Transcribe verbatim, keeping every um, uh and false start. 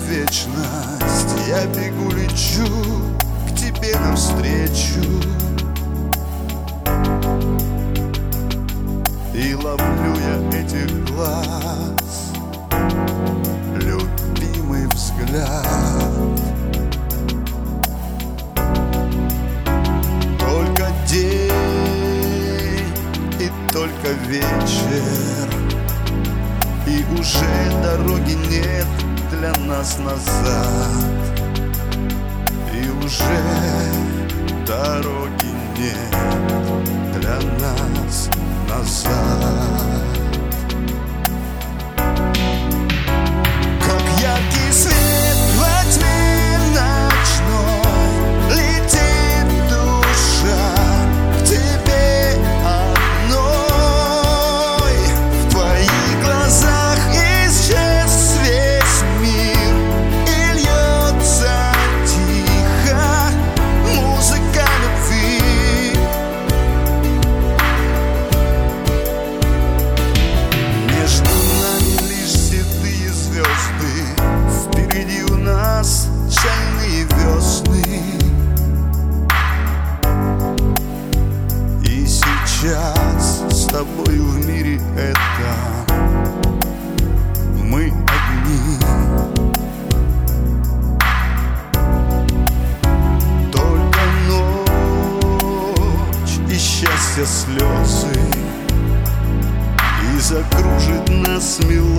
вечность. Я бегу, лечу к тебе навстречу и ловлю я этих глаз любимый взгляд. Только день и только вечер, и уже дороги нет для нас назад. И уже дороги нет для нас назад. Как яркий свет во тьме ночной летит душа к тебе одной. В твоих глазах исчез весь мир, и льется тихо музыка любви. Между нами лишь седые звезды, впереди у нас шальные весны. И сейчас с тобою в мире этом мы одни. Только ночь и счастье слезы, и закружит нас мелодия